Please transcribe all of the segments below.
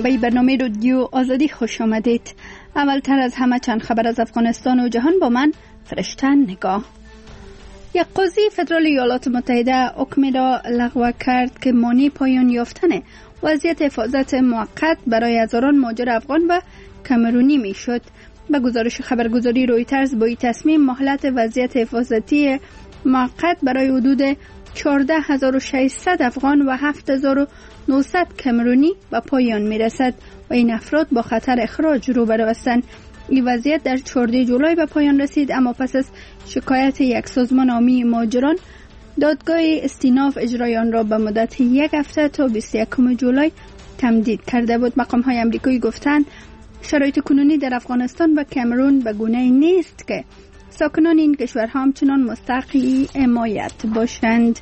به برنامه رادیو آزادی خوش آمدید. اولتر از همه چند خبر از افغانستان و جهان با من فرشته نگاه. یک قاضی فدرال ایالات متحده حکمی را لغو کرد که مانع پایان یافتن وضعیت حفاظت موقت برای هزاران مهاجر افغان و کامرونی میشد. به گزارش خبرگزاری رویترز با این تصمیم مهلت وضعیت حفاظتی موقت برای حدود 14600 افغان و 7900 کامرونی به پایان میرسد و این افراد با خطر اخراج روبرو هستند. این وضعیت در 14 جولای به پایان رسید، اما پس از شکایت یک سازمان عامی مهاجران دادگاه استیناف اجرای آن را به مدت یک هفته تا 21 جولای تمدید کرده بود. مقام‌های آمریکایی گفتند شرایط کنونی در افغانستان و کامرون به گونه‌ای نیست که ساکنان این کشورها همچنان مستحق حمایت باشند.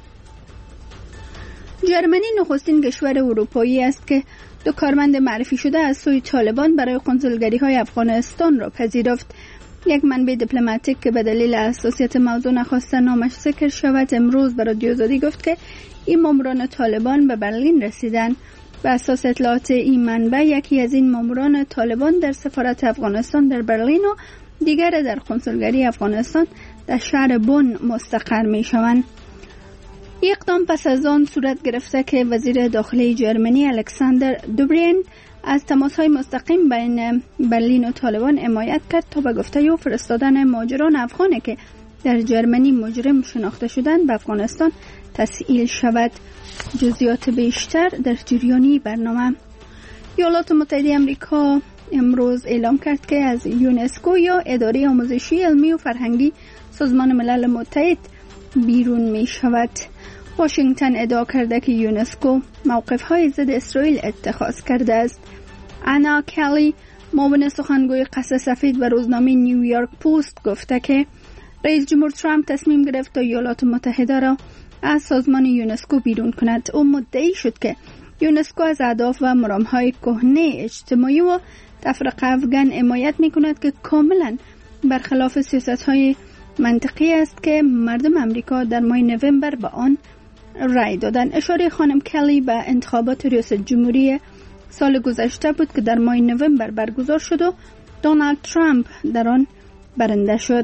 جرمنی نخستین کشور اروپایی است که دو کارمند معرفی شده از سوی طالبان برای کنسولگری‌های افغانستان را پذیرفت. یک منبع دیپلماتیک که به دلیل حساسیت موضوع نخواست نامش ذکر شود امروز به رادیو آزادی گفت که این ماموران طالبان به برلین رسیدند. به اساس اطلاعات این منبع یکی از این ماموران طالبان در سفارت افغانستان در برلین و دیگر در کنسولگری افغانستان در شهر بون مستقر می شوند. اقدام پس از آن صورت گرفته که وزیر داخلی جرمنی الکساندر دوبرین از تماس‌های مستقیم بین برلین و طالبان حمایت کرد تا به گفته او فرستادن مهاجران افغانی که در جرمنی مجرم شناخته شدند به افغانستان تسهیل شود. جزئیات بیشتر در جریانی برنامه. ایالات متحده آمریکا امروز اعلام کرد که از یونسکو یا اداره آموزشی علمی و فرهنگی سازمان ملل متحد بیرون می شود. واشنگتن ادعا کرده که یونسکو موقف‌های ضد اسرائیل اتخاذ کرده است. انا کلی معاون سخنگوی قصر سفید و روزنامه نیویورک پست گفته که رئیس جمهور ترامپ تصمیم گرفت تا ایالات متحده را از سازمان یونسکو بیرون کند. او مدعی شد که یونسکو از اهداف و مرام‌های کهنه اجتماعی و تفرقه افغان حمایت می‌کند که کاملاً برخلاف سیاست‌های منطقی است که مردم آمریکا در ماه نوامبر به آن رای دادند. اشاره خانم کلی به انتخابات ریاست جمهوری سال گذشته بود که در ماه نوامبر برگزار شد و دونالد ترامپ در آن برنده شد.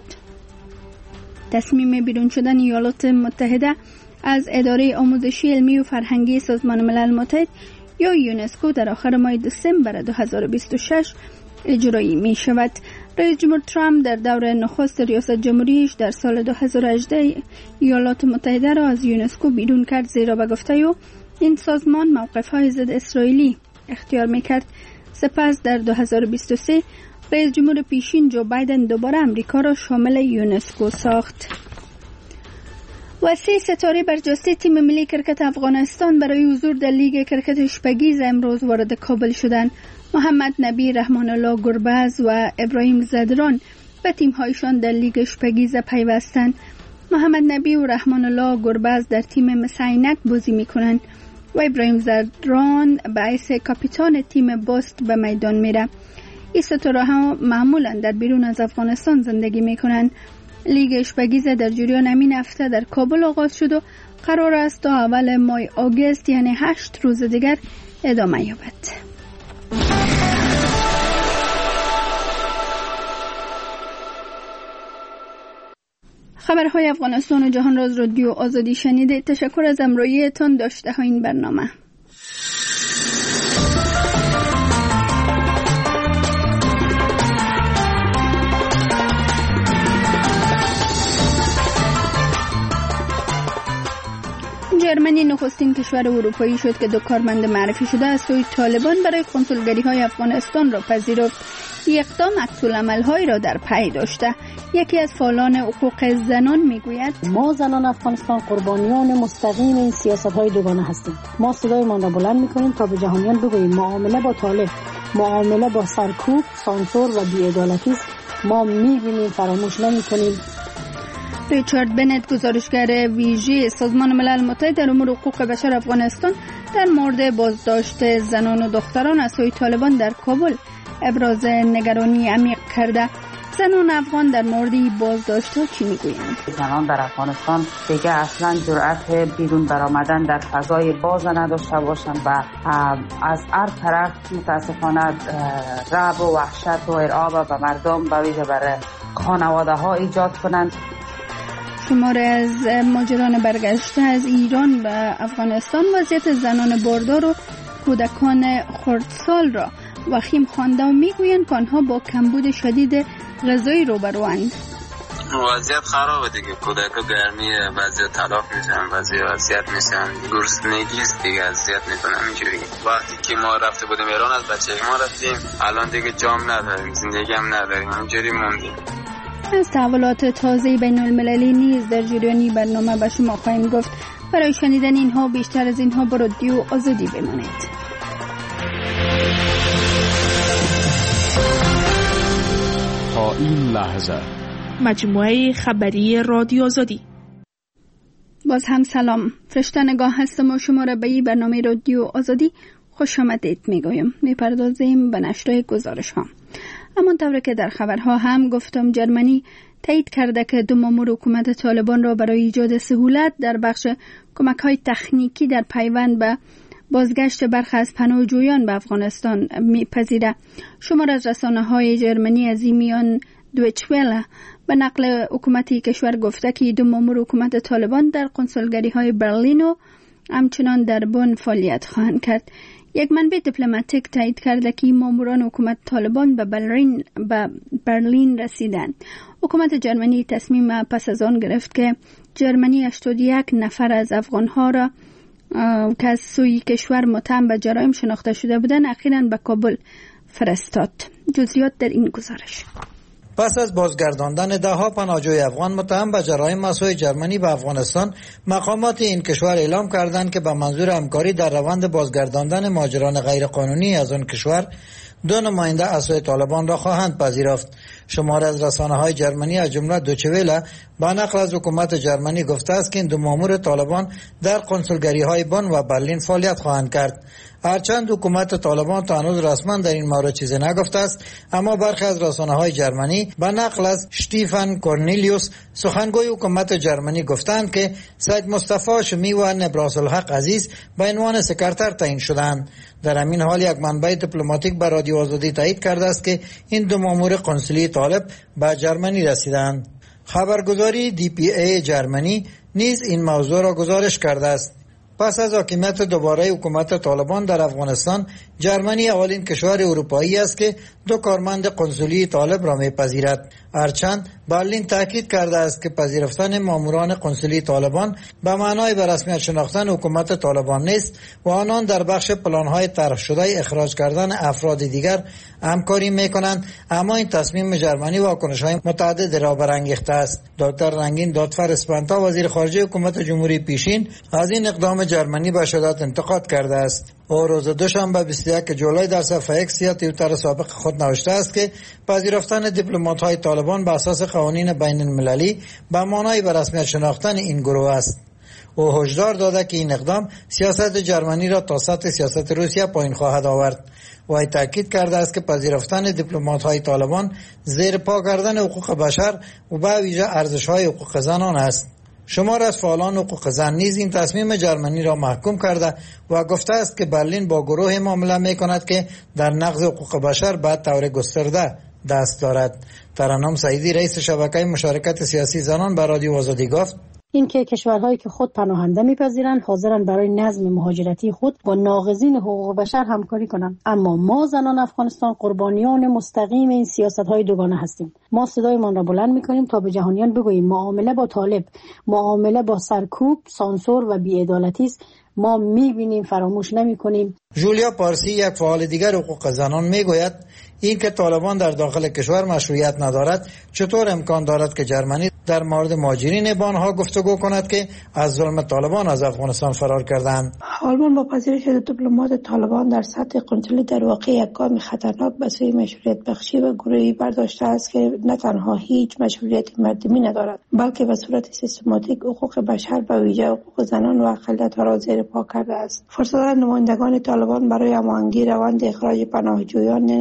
تصمیم بیرون شدن ایالات متحده از اداره آموزشی علمی و فرهنگی سازمان ملل متحد یا یونسکو در آخر ماه دسامبر 2026 اجرایی می شود. رئیس جمهور ترامپ در دور نخست ریاست جمهوریش در سال 2018 ایالات متحده را از یونسکو بیرون کرد، زیرا به گفته او این سازمان موقف‌های ضد اسرائیلی اختیار می‌کرد. سپس در 2023 رئیس جمهور پیشین جو بایدن دوباره امریکا را شامل یونسکو ساخت. و 3 ستاره برجسته تیم ملی کرکت افغانستان برای حضور در لیگ کرکت شپگیز امروز وارد کابل شدند. محمد نبی، رحمان الله گربز و ابراهیم زدران به تیم‌هایشان در لیگ شپگیز پیوستند. محمد نبی و رحمان الله گربز در تیم مسعینک بازی می‌کنند و ابراهیم زدران به حیث کاپیتان تیم باست به میدان میره. این ستاره ها معمولا در بیرون از افغانستان زندگی می‌کنند. لیگ شپگیز در جریان همین هفته در کابل آغاز شد و قرار است تا اول ماه آگوست یعنی 8 روز دیگر ادامه یابد. خبرهای افغانستان و جهان را از رادیو آزادی شنیده. تشکر از همراهیتان. داشته ها این برنامه. جرمنی نخستین کشور اروپایی شد که دو کارمند معرفی شده از سوی طالبان برای کنسولگری‌های افغانستان را پذیرفت. این اقدام عکس‌العمل‌هایی را در پی داشته. یکی از فعالان حقوق زنان میگوید ما زنان افغانستان قربانیان مستقیم این سیاست‌های دوگانه هستیم. ما صدایمان را بلند می‌کنیم تا به جهانیان بگوییم معامله با طالب، معامله با سرکوب، سانسور و بی‌عدالتی است. ما می‌بینیم، فراموش نمی‌کنیم. ریچارد بنت، گزارشگر ویژه سازمان ملل متحد در امور حقوق بشر افغانستان، در مورد بازداشت زنان و دختران از سوی طالبان در کابل ابراز نگرانی عمیق کرده. زنان افغان در مورد بازداشت‌ها چی میگویند؟ زنان در افغانستان دیگه اصلا جرأت بیرون برآمدن در فضای باز نداشته باشند و از هر طرف متاسفانه رعب و وحشت و ارعاب به مردم به ویژه برای خانواده ها ایجاد کنند. شماره از مهاجران برگشته از ایران و افغانستان وضعیت زنان باردار و کودکان خردسال را وخیم خوانده و میگویند که آنها با کمبود شدید غذایی روبروند. وضعیت خرابه دیگه، کودکا گرمی وضعیت تلاف میشن، وضعیت میشن، گرسنگی است دیگه، اذیت میکنن اینجوری. وقتی که ما رفته بودیم ایران از بچه ما رفتیم، الان دیگه جام نداریم، زندگی هم نداریم، اینجوری موندیم. از تحولات تازه بین المللی نیز در جریانی برنامه به شما خواهیم گفت. برای شنیدن اینها بیشتر از اینها با رادیو آزادی بمانید. تا این لحظه مجموعه خبری رادیو آزادی. باز هم سلام، فرشته نگاه هستم و شما را به این برنامه رادیو آزادی خوش آمدید میگویم. میپردازیم به نشر گزارش ها. همانطور که در خبرها هم گفتم، جرمنی تایید کرده که دو مامور حکومت طالبان را برای ایجاد سهولت در بخش کمک‌های تکنیکی در پیوند به بازگشت برخی از پناهجویان به افغانستان میپذیره. شمار از رسانه‌های جرمنی از این میان دویچ وله به نقل حکومتی کشور گفته که دو مامور حکومت طالبان در قنسولگری‌های برلین و همچنان در بن فعالیت خواهند کرد. یک منبع دیپلماتیک تایید کرده که ماموران حکومت طالبان به برلین رسیدند. حکومت جرمنی تصمیم پس از آن گرفت که جرمنی 81 نفر از افغانها را که از سوی کشور متهم به جرایم شناخته شده بودند اخیراً به کابل فرستاد. جزئیات در این گزارش. پس از بازگرداندن ده‌ها پناهجوی افغان متهم به جرایم مسوی جرمنی به افغانستان، مقامات این کشور اعلام کردند که به منظور همکاری در روند بازگرداندن مهاجران غیرقانونی از آن کشور، دو نماینده از سوی طالبان را خواهند پذیرفت. شماره از رسانه‌های جرمنی از جمله دویچه وله با نقل از حکومت جرمنی گفته است که این دو مامور طالبان در قنسولگری‌های بن و برلین فعالیت خواهند کرد. هرچند حکومت طالبان تا هنوز رسما در این مورد چیزی نگفته است، اما برخی از رسانه‌های جرمنی با نقل از شتیفن کورنلیوس سخنگوی حکومت جرمنی گفتند که سید مصطفی شمی و نبراس الحق عزیز به عنوان سکرتر تعیین شدند. در همین حال یک منبع دیپلماتیک به رادیو آزادی تایید کرده است که این دو مامور قنسولی طالب به جرمنی رسیدند. خبرگزاری DPA جرمنی نیز این موضوع را گزارش کرده است. پس از حاکمیت دوباره حکومت طالبان در افغانستان، جرمنی اولین کشور اروپایی است که دو کارمند قنسولی طالب را میپذیرد. هرچند برلین تاکید کرده است که پذیرفتن ماموران قنسولی طالبان به معنای به رسمیت شناختن حکومت طالبان نیست و آنان در بخش پلان‌های طرح شده اخراج کردن افراد دیگر همکاری میکنند. اما این تصمیم جرمنی واکنش‌های متعدد را برانگیخته است. دکتر رنگین دادفر اسپانتا وزیر خارجه حکومت جمهوری پیشین از این اقدام جرمنی به شدت انتقاد کرده است. او روز دوشنبه 21 جولای در صفحه اکس یا توییتر سابق خود نوشته است که پذیرفتن دیپلمات‌های طالبان به اساس قوانین بین المللی به معنای به رسمیت شناختن این گروه است. او هشدار داده که این اقدام سیاست جرمنی را تا سطح سیاست روسیه پایین خواهد آورد. و تاکید کرده است که پذیرفتن دیپلمات‌های طالبان زیر پا کردن حقوق بشر و به ویژه ارزش‌های حقوق زنان است. شمار از فعالان حقوق زن نیز این تصمیم جرمنی را محکوم کرده و گفته است که برلین با گروه معامله می‌کند که در نقض حقوق بشر به طور گسترده دست دارد. ترنم سعیدی رئیس شبکه مشارکت سیاسی زنان به رادیو آزادی گفت: این که کشورهایی که خود پناهنده میپذیرند حاضرن برای نظم مهاجرتی خود با ناقضین حقوق بشر همکاری کنند، اما ما زنان افغانستان قربانیان مستقیم این سیاست‌های دوگانه هستیم. ما صدایمان را بلند می‌کنیم تا به جهانیان بگوییم معامله با طالب معامله با سرکوب، سانسور و بی‌عدالتی است. ما می‌بینیم، فراموش نمی‌کنیم. جولیا پارسی یک فعال دیگر حقوق زنان میگوید این که طالبان در داخل کشور مشروعیت ندارد، چطور امکان دارد که جرمنی در مورد مهاجرین به آنها گفتگو کند که از ظلم طالبان از افغانستان فرار کردند؟ آلمان با پذیرش دیپلمات طالبان در سطح قنسولی در واقع یک گام خطرناک به سوی مشروعیت بخشی و گروهی برداشته است که نه تنها هیچ مشروعیت مردمی ندارد، بلکه به صورت سیستماتیک حقوق بشر و ویژه حقوق زنان و اقلیت‌ها را زیر پا کرده است. فرصت نمایندگان طالبان برای هماهنگی روند اخراج پناهجویان یعنی تحویل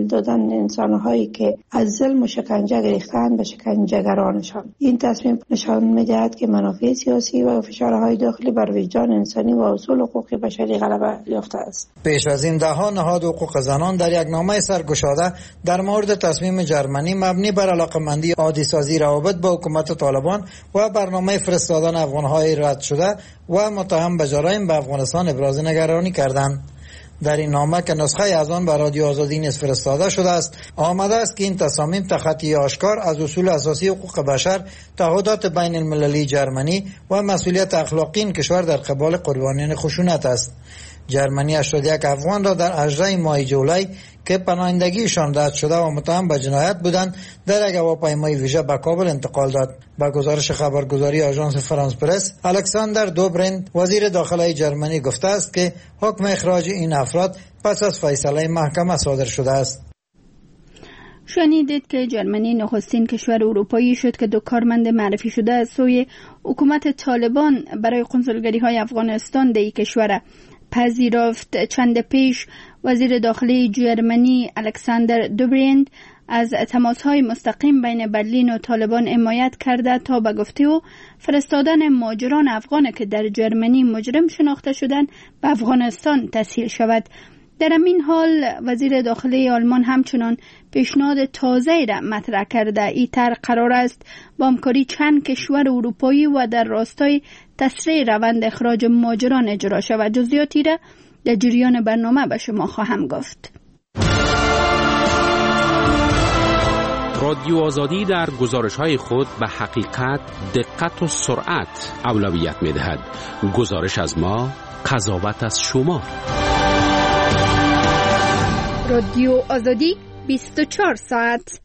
تحویل دادن انسانهایی که از ظلم و شکنجه گرفتند به شکنجهگرانشان. این تصمیم نشان می‌دهد که منافع سیاسی و فشارهای داخلی بر وجدان انسانی و اصول حقوق بشری غلبه یافته است. پیش از این ده‌ها نهاد حقوق زنان در یک نامه سرگشاده در مورد تصمیم جرمنی مبنی بر علاقمندی عادی سازی روابط با حکومت طالبان و برنامه فرستادن افغان‌های رد شده و متهم به جرایم به افغانستان ابراز نگرانی کردند. در این نامه که نسخه از آن به رادیو آزادی نیز فرستاده شده است، آمده است که این تصامیم تخطی آشکار از اصول اساسی حقوق بشر، تعهدات بین المللی جرمنی و مسئولیت اخلاقی این کشور در قبال قربانیان خشونت است. جرمنی 81 افغان را در 18 ماه جولای که پناهندگیشان رد شده و متهم به جنایت بودند در یک هواپیمای ویژه به کابل انتقال داد. با گزارش خبرگزاری آژانس فرانس پرس، الکساندر دوبرند وزیر داخلی جرمنی گفته است که حکم اخراج این افراد پس از فیصله محکمه صادر شده است. شنیدید که جرمنی نخستین کشور اروپایی شد که 2 کارمند معرفی شده از سوی حکومت طالبان برای قنسولگری‌های افغانستان در این کشور پذیرفت. چند پیش وزیر داخلی جرمنی الکساندر دوبرند از تماس‌های مستقیم بین برلین و طالبان حمایت کرده تا به گفته او فرستادن مهاجران افغان که در جرمنی مجرم شناخته شدند به افغانستان تسهیل شود. در این حال وزیر داخلی آلمان همچنان پیشنهاد تازه‌ای را مطرح کرده. این طرح قرار است با همکاری چند کشور اروپایی و در راستای تسریع روند اخراج مهاجران اجرا شود. جزئیاتی را در جریان برنامه به شما خواهم گفت. رادیو آزادی در گزارش‌های خود به حقیقت، دقت و سرعت اولویت می‌دهد. گزارش از ما، قضاوت از شما. رادیو آزادی 24 ساعت.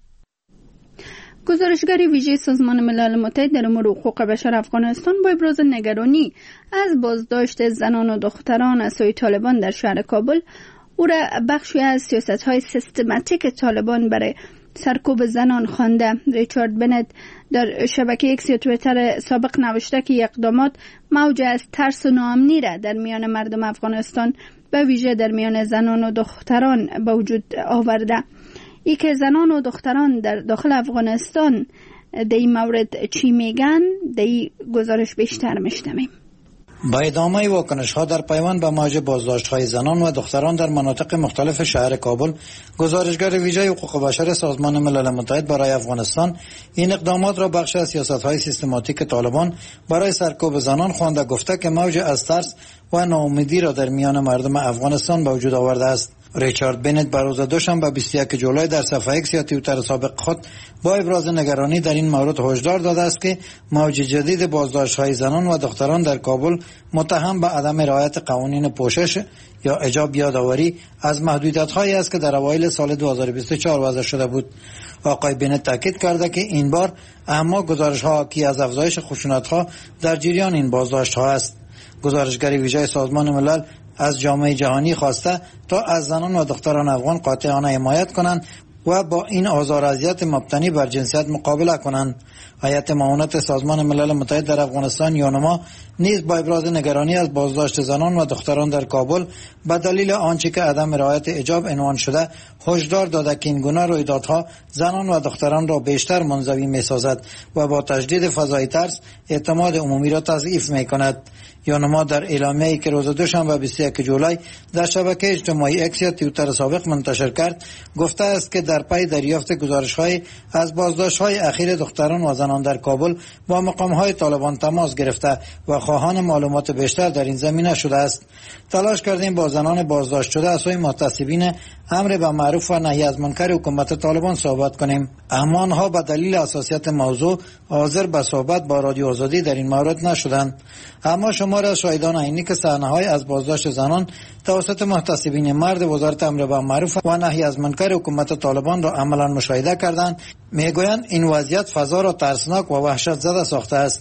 گزارشگر ویژه سازمان ملل متحد در امور حقوق بشر افغانستان با ابراز نگرانی از بازداشت زنان و دختران از سوی طالبان در شهر کابل او را بخشی از سیاست‌های سیستماتیک طالبان برای سرکوب زنان خوانده. ریچارد بنت در شبکه ایکس یا توییتر سابق نوشته که اقدامات موج از ترس و ناامنی را در میان مردم افغانستان به ویژه در میان زنان و دختران به وجود آورده. ای که زنان و دختران در داخل افغانستان در این مورد چی میگن در این گزارش بیشتر میشنویم. با ادامه واکنش‌ها در پیوند به موج بازداشت‌های زنان و دختران در مناطق مختلف شهر کابل، گزارشگر ویژه حقوق بشر سازمان ملل متحد برای افغانستان این اقدامات را بخش از سیاست‌های سیستماتیک طالبان برای سرکوب زنان خوانده، گفته که موج از ترس و ناامیدی را در میان مردم افغانستان به وجود آورده است. ریچارد بنت بر روز دوشنبه 21 جولای در صفحه ایکس یا توییتر سابق خود با ابراز نگرانی در این مورد هشدار داده است که موج جدید بازداشت‌های زنان و دختران در کابل متهم به عدم رعایت قوانین پوشش یا حجاب یادآوری از محدودیت‌هایی است که در اوایل سال 2024 وضع شده بود. آقای بنت تاکید کرده که این بار اما گزارش‌ها حاکی از افزایش خشونت‌ها در جریان این بازداشت‌ها است. گزارشگر ویژه سازمان ملل از جامعه جهانی خواسته تا از زنان و دختران افغان قاطعانه حمایت کنند و با این آزار و اذیت مبتنی بر جنسیت مقابله کنند. هیئت معاونت سازمان ملل متحد در افغانستان یونما نیز با ابراز نگرانی از بازداشت زنان و دختران در کابل به دلیل آنچه که عدم رعایت حجاب عنوان شده هشدار داده که این گونه رویدادها زنان و دختران را بیشتر منزوی می‌سازد و با تجدید فضای ترس اعتماد عمومی را تضعیف می‌کند. یونما در اعلامیه‌ای که روز دوشنبه 21 جولای در شبکه اجتماعی ایکس یا توییتر سابق منتشر کرد گفته است که در پی دریافت گزارش‌های از بازداشت‌های اخیر دختران و زنان در کابل با مقام‌های طالبان تماس گرفته و خواهان معلومات بیشتر در این زمینه شده است. تلاش کردیم با زنان بازداشت شده از سوی محتسبین امر به معروف و نهی از منکر حکومت طالبان صحبت کنیم، اما آنها به دلیل حساسیت موضوع حاضر به صحبت با رادیو آزادی در این مورد نشدند. اما شمار از شاهدان عینی که صحنه‌های از بازداشت زنان توسط محتسبین مرد وزارت امر به معروف و نهی از منکر حکومت طالبان را عملاً مشاهده کردند میگویند این وضعیت فضا را ترسناک و وحشت زده ساخته است.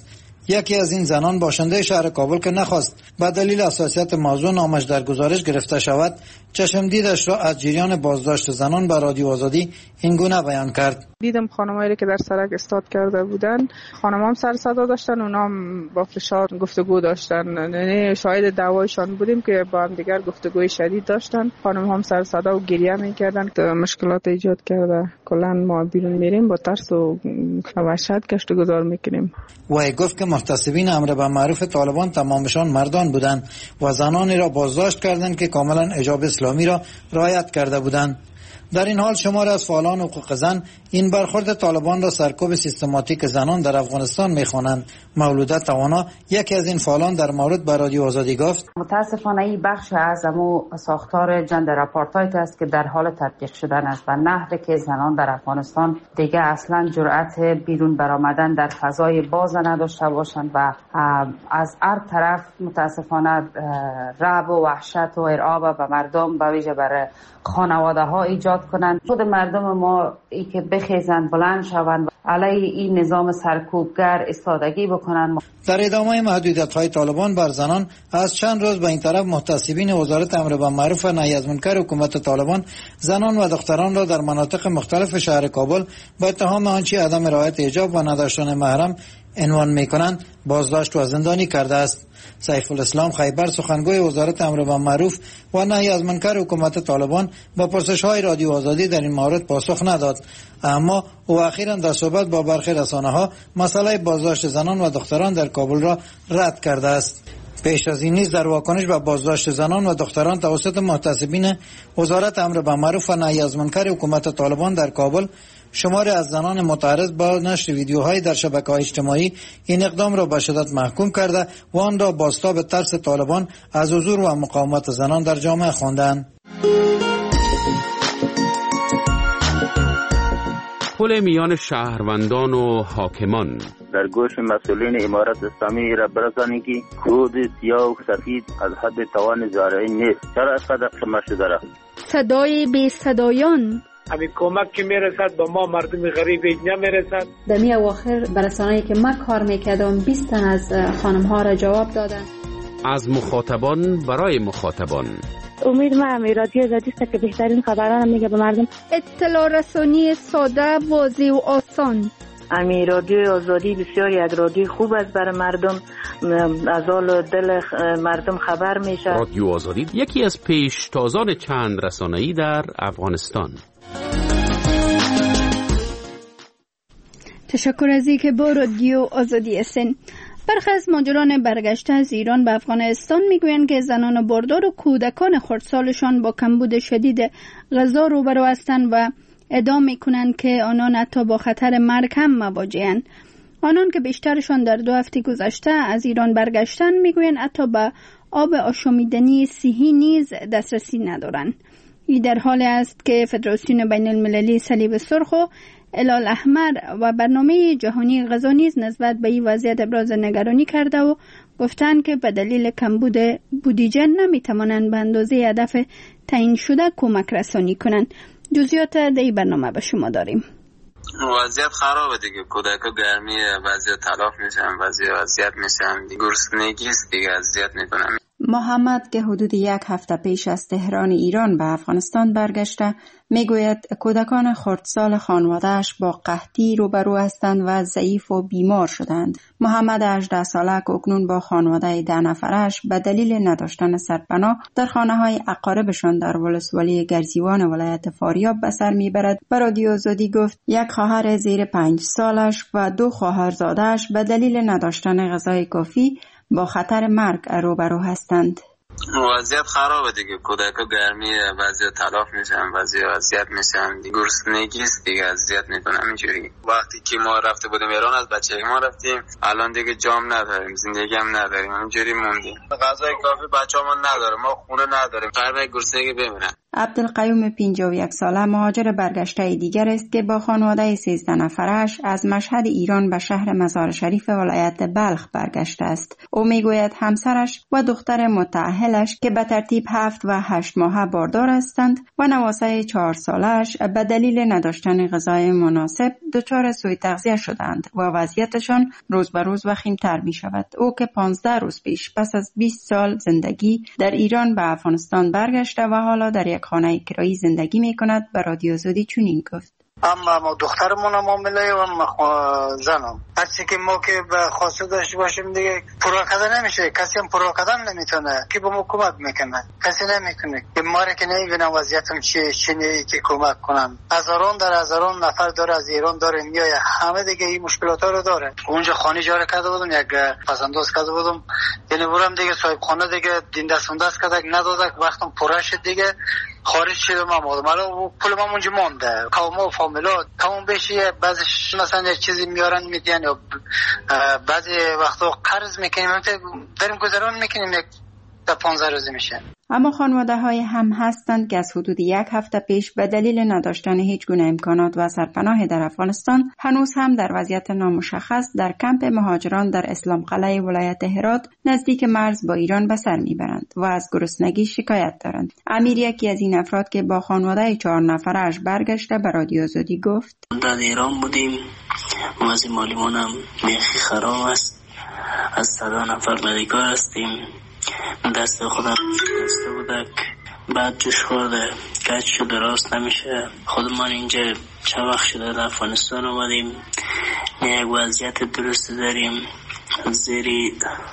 یکی از این زنان باشنده شهر کابل که نخواست به دلیل حساسیت موضوع نامش در گزارش گرفته شود چشم دیدش را از جریان بازداشت زنان به رادیو آزادی این گونه بیان کرد. دیدم خانمایی که در سرک استاد کرده بودن، خانم‌ها هم سر صدا داشتن، اونا هم با فشار گفتگو داشتن، یعنی شاهد دعوایشان بودیم که با هم دیگر گفتگوی شدید داشتن. خانم‌ها هم سر صدا و گریه می‌کردن که مشکلات ایجاد کرده. کلاً ما بیرون میریم با ترس و وحشت گشت و گذار میکنیم. وی گفت که محتسبین امر به معروف طالبان تمامشان مردان بودند و زنانی را بازداشت کردند که کاملا حجاب اسلامی را رعایت کرده بودند. در این حال شماری از فعالان حقوق زن این برخورد طالبان را سرکوب سیستماتیک زنان در افغانستان می‌خوانند. مولوده توانا یکی از این فعالان در مورد به رادیو آزادی گفت: متاسفانه این بخش از امو ساختار جندر اپارتاید است که در حال تطبیق شدن است و نحوی که زنان در افغانستان دیگه اصلا جرأت بیرون برآمدن در فضای باز نداشته باشند و از هر طرف متاسفانه رعب و وحشت و ارعاب به مردم به ویژه برای خانواده ها ایجاد کنند. خود مردم ما ای که بخیزند بلند شوند علیه این نظام سرکوبگر استادگی بکنند. در ادامه محدودیت‌های طالبان بر زنان از چند روز به این طرف محتسبین وزارت امر بالمعروف و نهی از منکر حکومت طالبان زنان و دختران را در مناطق مختلف شهر کابل با اتهام آنچه عدم رعایت حجاب و نداشتن محرم عنوان می‌کنند بازداشت و زندانی کرده است. سیف الاسلام خیبر سخنگوی وزارت امر بالمعروف و نهی از منکر حکومت طالبان با پرسش‌های رادیو آزادی در این مورد پاسخ نداد، اما او اخیراً در صحبت با برخی رسانه‌ها مسئله بازداشت زنان و دختران در کابل را رد کرده است. پیش از این نیز در واکنش به بازداشت زنان و دختران توسط محتسبین وزارت امر بالمعروف و نهی از منکر حکومت طالبان در کابل شماری از زنان متعرض با نشر ویدیوهای در شبکه‌های اجتماعی این اقدام را به شدت محکوم کرده و آن را بازتاب ترس طالبان از حضور و مقاومت زنان در جامعه خواندند. پل میان شهروندان و حاکمان در گوش مسئولین امارت اسلامی را برسانید که کود سیاه و سفید از حد توان زارعین نیست. چرا اینقدر قمه شده رفت؟ صدای بی صدایان همین کمک که میرسد با ما مردم غریب نمیرسد. در می اواخر برسانه‌ای که من کار میکردم 20 تن از خانم‌ها را جواب دادن. از مخاطبان برای مخاطبان. امید ما رادیو آزادی است که بهترین خبران میگه به مردم. اطلاع رسانی ساده، واضح و آسان. رادیو آزادی بسیار یک رادیو خوب است برای مردم، از حال دل مردم خبر میشه. رادیو آزادی یکی از پیشتازان چند رسانه‌ای در افغانستان. تشکر از اینکه با رادیو آزادی هستین. برخی از مهاجران برگشته از ایران به افغانستان میگویند که زنان باردار و کودکان خردسالشان با کمبود شدید غذا روبرو هستند و ادعا میکنند که آنان حتی با خطر مرگ هم مواجه‌اند. آنان که بیشترشان در 2 هفته گذشته از ایران برگشتن میگویند حتی به آب آشامیدنی صحی نیز دسترسی ندارند. این در حال است که فدراسیون بین المللی صلیب سرخ و هلال احمر و برنامه جهانی غذا نیز نسبت به این وضعیت ابراز نگرانی کرده و گفتند که به دلیل کمبود بودجه نمیتوانند به اندازه هدف تعیین شده کمک رسانی کنند. جزئیات در این برنامه به شما داریم. وضعیت خرابه دیگه، کودکا گرمی وضعیت تلف میشن، وضعیت میشن، گرسنگی است دیگه، اذیت میکنن. محمد که حدود 1 هفته پیش از تهران ایران به افغانستان برگشته میگوید کودکان خردسال خانواده‌اش با قحطی روبرو هستند و ضعیف و بیمار شدند. محمد 18 ساله که اکنون با خانواده 10 نفرش به دلیل نداشتن سرپناه در خانه‌های اقاربشان در ولسوالی گرزیوان ولایت فاریاب به سر میبرد، به رادیو آزادی گفت 1 خواهر زیر 5 سالش و 2 خواهرزاده‌اش به دلیل نداشتن غذای کافی با خطر مرگ روبرو هستند. وضعیت خرابه دیگه، کودکا گرمی وضعیت تلف میشن، وضعیت میشن، گرسنگی است دیگه، اذیت میکنن. اینجوری وقتی که ما رفته بودیم ایران از بچگی ما رفتیم، الان دیگه جام نداریم، زندگی هم نداریم، اینجوری موندیم. غذای کافی بچه‌مون نداره، ما خونه نداریم، فردا گرسنگی بمیرن. عبدالقیوم 51 ساله مهاجر برگشته دیگر است که با خانواده 13 نفرش از مشهد ایران به شهر مزار شریف ولایت بلخ برگشته است. او میگوید همسرش و دختر متأهلش که به ترتیب 7 و 8 ماهه باردار هستند و نواسه 4 سالش به دلیل نداشتن غذای مناسب دچار سوء تغذیه شدند و وضعیتشان روز به روز وخیم‌تر می شود. او که 15 روز پیش پس از 20 سال زندگی در ایران به افغانستان برگشته و حالا در یک خانه کرایی زندگی می کند به رادیو آزادی چنین گفت: اما ما دخترمون هم معامله و زنم هرچی که ما که به خواسته داشته باشیم دیگه پروا کردن نمیشه. کسی هم پروا کردن نمیتونه که به ما کمک میکنه، کسی نمیکنه که ما را که نمیبینم وضعیتم چیه که کمک کنن. هزاران نفر داره از ایران داره میای، همه دیگه این مشکلات رو داره. اونجا خانه اجاره کرده بودم، یک پسنداز کرده بودم، یعنی برام دیگه صاحب خانه دیگه دین دست کردک ندادک، وقتم پره شد دیگه خارج شدم. ما پول ما اونجا مونده، قوم فامیلا تمام بشه. بعضیش مثلا یک چیزی میارن میدین یا بعضی وقتا قرض میکنیم داریم گذران میکنیم، یک تا 15 روز میشه. اما خانواده های هم هستند که از حدود 1 هفته پیش به دلیل نداشتن هیچ گونه امکانات و سرپناه در افغانستان هنوز هم در وضعیت نامشخص در کمپ مهاجران در اسلام قلعه ولایت هرات نزدیک مرز با ایران به سر میبرند و از گرسنگی شکایت دارند. امیر یکی از این افراد که با خانواده 4 نفرش برگشته به رادیو آزادی گفت: در ایران بودیم، وضع مالیمونم میخی خراب است، از 100 نفر بدهکار هستیم. دست خودم شکسته بودک، بعد جوش خورده، کج شده، راست نمیشه. خودمان اینجا چه وقت شده در افغانستان آمدیم، یک وضعیت درست داریم، زیری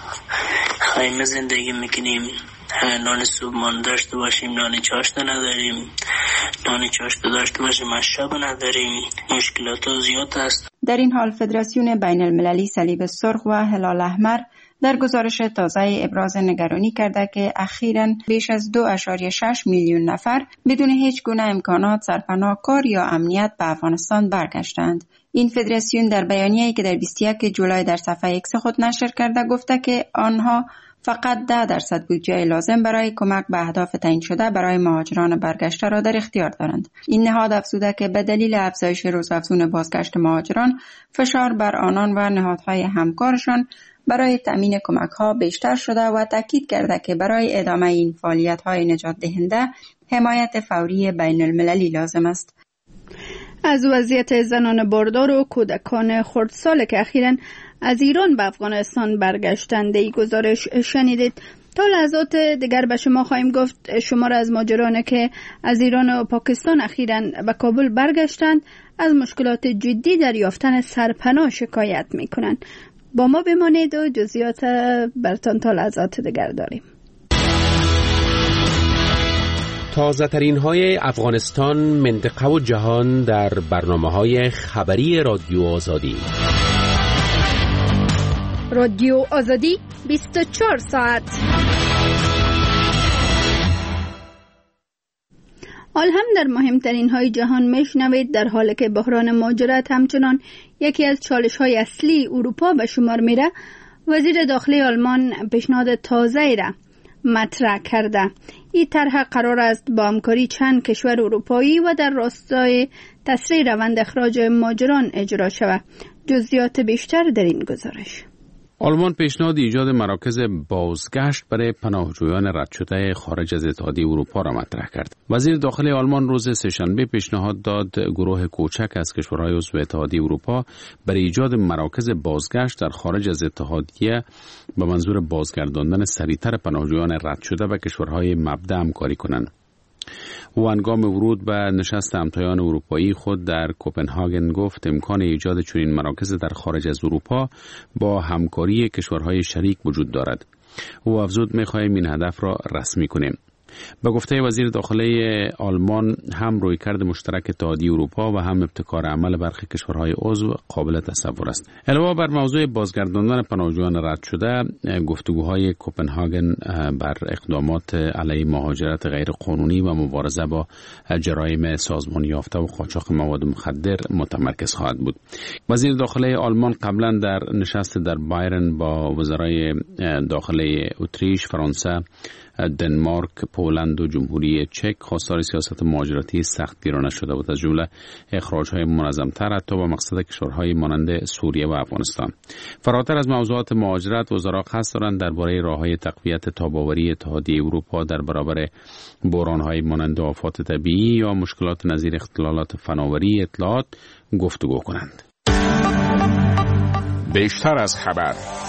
خیمه زندگی میکنیم. نان صبحمان داشته باشیم، نان چاشته نداریم، نان چاشته داشته باشیم مشرب نداریم. مشکلات زیاد است. در این حال فدراسیون بین المللی صلیب سرخ و هلال احمر در گزارش تازه ابراز نگرانی کرده که اخیراً بیش از 2.6 میلیون نفر بدون هیچ گونه امکانات سرپناه، کار یا امنیت به افغانستان برگشتند. این فدراسیون در بیانیه‌ای که در 21 جولای در صفحه ایکس خود نشر کرده گفته که آنها فقط 10% بودجه لازم برای کمک به اهداف تعیین شده برای مهاجران برگشته را در اختیار دارند. این نهاد افزوده که به دلیل افزایش روزافزون بازگشت مهاجران فشار بر آنان و نهادهای همکارشان برای تأمین کمک‌ها بیشتر شده و تاکید کرده که برای ادامه این فعالیت‌های نجات دهنده حمایت فوری بین المللی لازم است. از وضعیت زنان باردار و کودکان خردسال که اخیراً از ایران به افغانستان برگشتند ای گزارش شنیدید. تا لحظات دیگر به شما خواهیم گفت شمار از مهاجران که از ایران و پاکستان اخیراً به کابل برگشتند از مشکلات جدی در یافتن سرپناه شکایت می‌کنند. با ما بمانید و جزئیات براتون تا لحظات دیگر داریم. تازه ترین های افغانستان، منطقه و جهان در برنامه‌های خبری رادیو آزادی. رادیو آزادی 24 ساعت. حال هم در مهمترین های جهان میشنوید در حالی که بحران مهاجرت همچنان یکی از چالش های اصلی اروپا به شمار میره، وزیر داخلی آلمان پیشنهاد تازه‌ای را مطرح کرده. این طرح قرار است با همکاری چند کشور اروپایی و در راستای تسریع روند اخراج مهاجران اجرا شود. جزئیات بیشتر در این گزارش. آلمان پیشنهاد ایجاد مراکز بازگشت برای پناهجویان رد شده خارج از اتحادیه اروپا را مطرح کرد. وزیر داخلی آلمان روز سه‌شنبه پیشنهاد داد گروه کوچک از کشورهای عضو اتحادیه اروپا برای ایجاد مراکز بازگشت در خارج از اتحادیه به منظور بازگرداندن سریعتر پناهجویان رد شده و کشورهای مبدأ همکاری کنند. او هنگام ورود به نشست همتایان اروپایی خود در کوپنهاگن گفت امکان ایجاد چنین مراکز در خارج از اروپا با همکاری کشورهای شریک وجود دارد. او افزود می‌خواهیم این هدف را رسمی کنیم. به گفته وزیر داخلی آلمان هم رویکرد مشترک اتحادیه اروپا و هم ابتکار عمل برخی کشورهای عضو قابل تصور است. علاوه بر موضوع بازگرداندن پناهجویان رد شده، گفتگوهای کوپنهاگن بر اقدامات علیه مهاجرت غیر قانونی و مبارزه با جرایم سازمانی یافته و قاچاق مواد مخدر متمرکز خواهد بود. وزیر داخلی آلمان قبلا در نشست در بایرن با وزرای داخلی اتریش، فرانسه، دنمارک، پولند و جمهوری چک خواستار سیاست مهاجرتی سختگیرانه شده بود، از جمله اخراج‌های منظم‌تر حتی با مقصد کشورهای مانند سوریه و افغانستان. فراتر از موضوعات مهاجرت، وزرا قصد دارند درباره راه‌های تقویت تاب‌آوری اتحادیه اروپا در برابر بحران‌های مانند آفات طبیعی یا مشکلات نظیر اختلالات فناوری اطلاعات گفتگو کنند. بیشتر از خبر.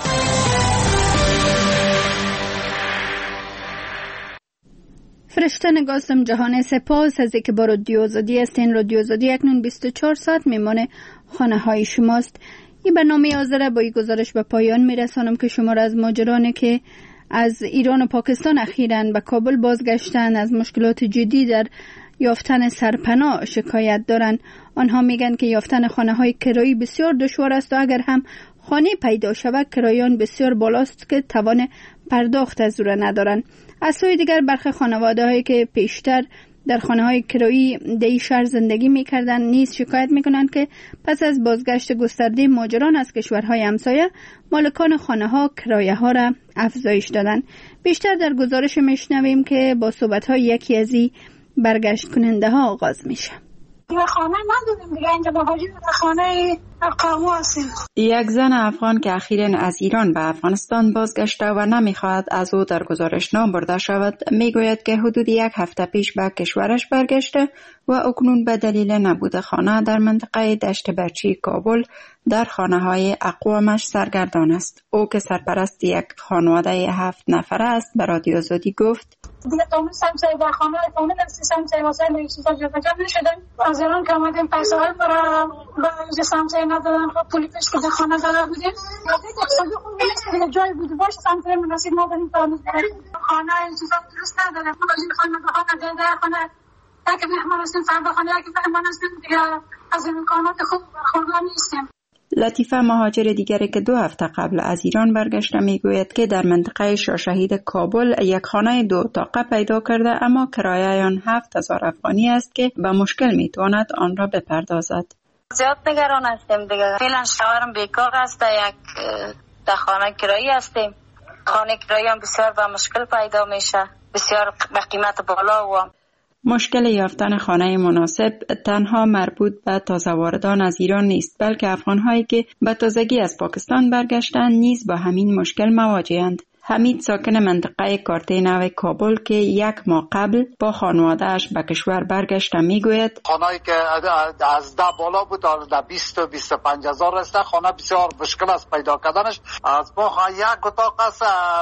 فرشته قاسم جهان سپاس از اینکه با رادیو آزادی هستین. رادیو آزادی اکنون 24 ساعت میمانه خانه های شماست. این برنامه آذره با این گزارش به پایان میرسانم که شما را از ماجرانی که از ایران و پاکستان اخیراً به کابل بازگشتن از مشکلات جدی در یافتن سرپناه شکایت دارن. آنها میگن که یافتن خانه های کرایی بسیار دشوار است و اگر هم خانه پیدا شود کرایان بسیار بالاست که توان پرداخت از او را ندارن. از سوی دیگر برخی خانواده هایی که پیشتر در خانه های کرایی در شهر زندگی میکردن نیز شکایت میکنند که پس از بازگشت گسترده مهاجران از کشورهای همسایه مالکان خانه ها کرایه ها را افزایش دادن. بیشتر در گزارش میشنویم که با صحبت های یکی از این برگشت کننده ها آغاز میشه. خانه نداریم دیگه، اینجا مهاجر خانه اقامو هستیم. یک زن افغان که اخیراً از ایران به افغانستان بازگشته و نمیخواهد از او در گزارش نام برده شود میگوید که حدود یک هفته پیش به کشورش برگشته و اکنون به دلیل نبود خانه در منطقه دشت برچی کابل در خانه های اقوامش سرگردان است. او که سرپرست یک خانواده 7 نفره است به رادیو آزادی گفت دیگه تونستم سعی در خانه خانه دستیستم سعی واسه لیسوزا جا نشدن. از ایران که آمدیم پیسه های برای به سمسه ندادن، خب پولی پیش که در خانه داره بودیم دیگه اقتصادی خوب نیست دیگه، جای بوده باشه سمسه مناسب نداریم تا هنوز بریم خانه این چیزا درست نداره. از این خانه به خانه دیده خانه اگه مهمان هستیم فردا خانه اگه مهمان هستیم دیگه از این امکانات خوب برخوردار نیستیم. لطیفه مهاجر دیگری که 2 هفته قبل از ایران برگشته میگوید که در منطقه شاهشهید کابل یک خانه 2 اتاقه پیدا کرده اما کرایه آن 7000 افغانی است که به مشکل میتواند آن را بپردازد. زیاد نگران هستیم دیگه، فعلا شوهرم بیکار است، یک در خانه کرایی هستیم. خانه کرایی هم بسیار به مشکل پیدا میشه، بسیار به قیمت بالا و مشکل یافتن خانه مناسب تنها مربوط به تازه واردان از ایران نیست، بلکه افغان‌هایی که به تازگی از پاکستان برگشتند نیز با همین مشکل مواجه‌اند. حمید ساکن منطقه کارته نو کابل که 1 ماه قبل با خانواده‌اش به کشور برگشته میگوید خانه‌ای که از 10 بالا بود در 20 و 25 هزار است. خانه بسیار مشکل است پیدا کردنش. از ما یک اتاق است،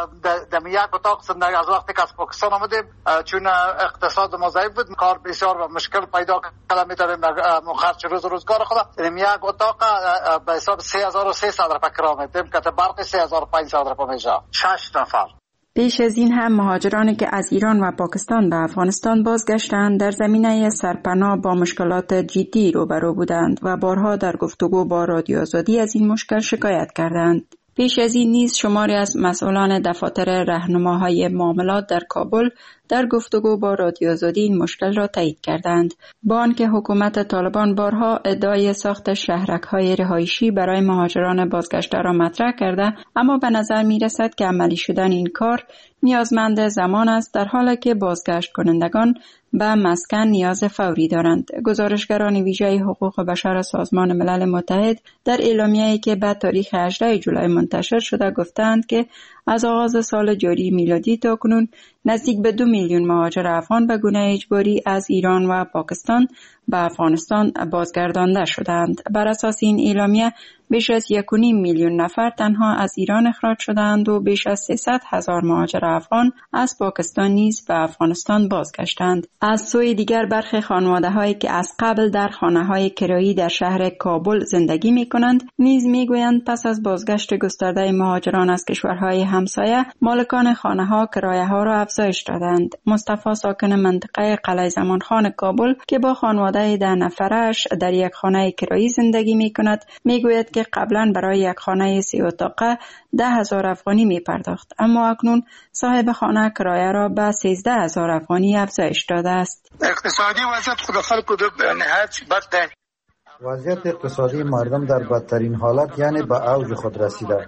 در یک اتاق زندگی از وقتی که از پاکستان آمدیم چون اقتصاد ما ضعیف بود کار بسیار مشکل پیدا کردن، میتونیم خرج روزگار خود یک اتاق به حساب 3300 روپیه کرایه میدیم که برق 3500 روپیه میشه 6 نفر. پیش از این هم مهاجرانی که از ایران و پاکستان به افغانستان بازگشتند در زمینه سرپناه با مشکلات جدی روبرو بودند و بارها در گفتگو با رادیو آزادی از این مشکل شکایت کردند. پیش از این نیز شماری از مسئولان دفاتر راهنماهای معاملات در کابل در گفتگو با رادیو آزادی این مشکل را تایید کردند. با آنکه حکومت طالبان بارها ادعای ساخت شهرک‌های رهایشی برای مهاجران بازگشته را مطرح کرده، اما به نظر می‌رسد که عملی شدن این کار نیازمند زمان است، در حالی که بازگشت کنندگان به مسکن نیاز فوری دارند. گزارشگران ویژه حقوق بشر سازمان ملل متحد در اعلامیه‌ای که به تاریخ 18 جولای منتشر شده گفتند که از آغاز سال جاری میلادی تا کنون نزدیک به 2 میلیون مهاجر افغان به گونه اجباری از ایران و پاکستان به افغانستان بازگردانده شدند. بر اساس این اعلامیه بیش از 1.5 میلیون نفر تنها از ایران اخراج شدند و بیش از 300,000 مهاجر افغان از پاکستان نیز به افغانستان بازگشتند. از سوی دیگر برخی خانواده‌هایی که از قبل در خانه‌های کرایی در شهر کابل زندگی می‌کنند نیز می‌گویند پس از بازگشت گسترده مهاجران از کشورهای همسایه مالکان خانه‌ها کرایه‌ها را افزایش دادند. مصطفی ساکن منطقه قلعه زمانخان کابل که با خانواده 10 نفرش در یک خانه کرایی زندگی می‌کند می‌گوید که قبلا برای یک خانه 3 اتاقه 10,000 افغانی می پرداخت، اما اکنون صاحب خانه کرایه را به 13,000 افغانی افزایش داده است. اقتصادی وضعیت خود خلق نهایت بد. وضعیت اقتصادی مردم در بدترین حالت یعنی به اوج خود رسیده.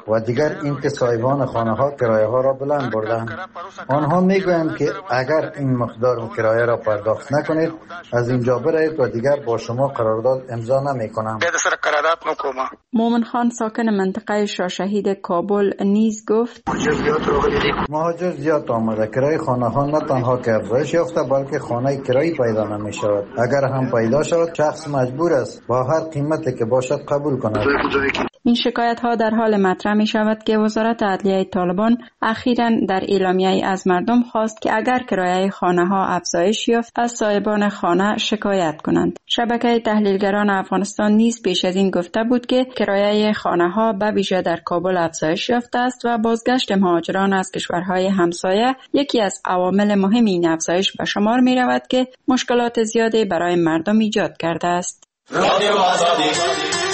و دیگر اینکه صاحبان خانه ها کرایه ها را بلند بردند. آنها میگویند که اگر این مقدار کرایه را پرداخت نکنید از اینجا برید و دیگر با شما قرارداد امضا نمی‌کنم. مومن خان ساکن منطقه شاهشهید کابل نیز گفت مهاجر زیاد آمده. کرایه خانه ها نه تنها که افزایش یافته بلکه خانه کرایی پیدا نمی شود. اگر هم پیدا شود شخص مجبور است با هر قیمتی که باشد قبول کند. این شکایت ها در حال مطرح می شود که وزارت عدلیه طالبان اخیراً در اعلامیه‌ای از مردم خواست که اگر کرایه خانه ها افزایش یافت از صاحبان خانه شکایت کنند. شبکه تحلیلگران افغانستان نیز پیش از این گفته بود که کرایه خانه ها به ویژه در کابل افزایش یافته است و بازگشت مهاجران از کشورهای همسایه یکی از عوامل مهم این افزایش به شمار می رود که مشکلات زیادی برای مردم ایجاد کرده است.